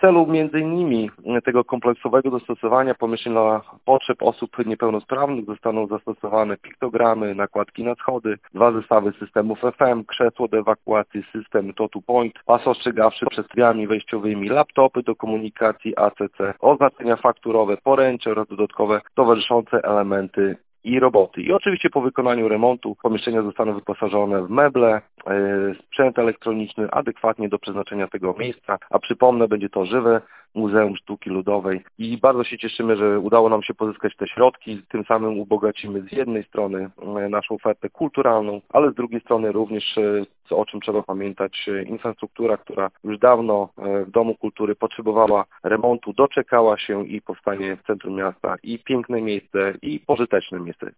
celu m.in. tego kompleksowego dostosowania pomieszczeń dla potrzeb osób niepełnosprawnych zostaną zastosowane piktogramy, nakładki na schody, 2 zestawy systemów FM, krzesło do ewakuacji, system to-to-point, pas ostrzegawczy przed drzwiami wejściowymi, laptopy do komunikacji ACC, oznaczenia fakturowe, poręcze oraz dodatkowe towarzyszące elementy i roboty. I oczywiście po wykonaniu remontu pomieszczenia zostaną wyposażone w meble, sprzęt elektroniczny adekwatnie do przeznaczenia tego miejsca, a przypomnę, będzie to żywe Muzeum Sztuki Ludowej i bardzo się cieszymy, że udało nam się pozyskać te środki, tym samym ubogacimy z jednej strony naszą ofertę kulturalną, ale z drugiej strony również, o czym trzeba pamiętać, infrastruktura, która już dawno w Domu Kultury potrzebowała remontu, doczekała się i powstanie w centrum miasta i piękne miejsce, i pożyteczne miejsce.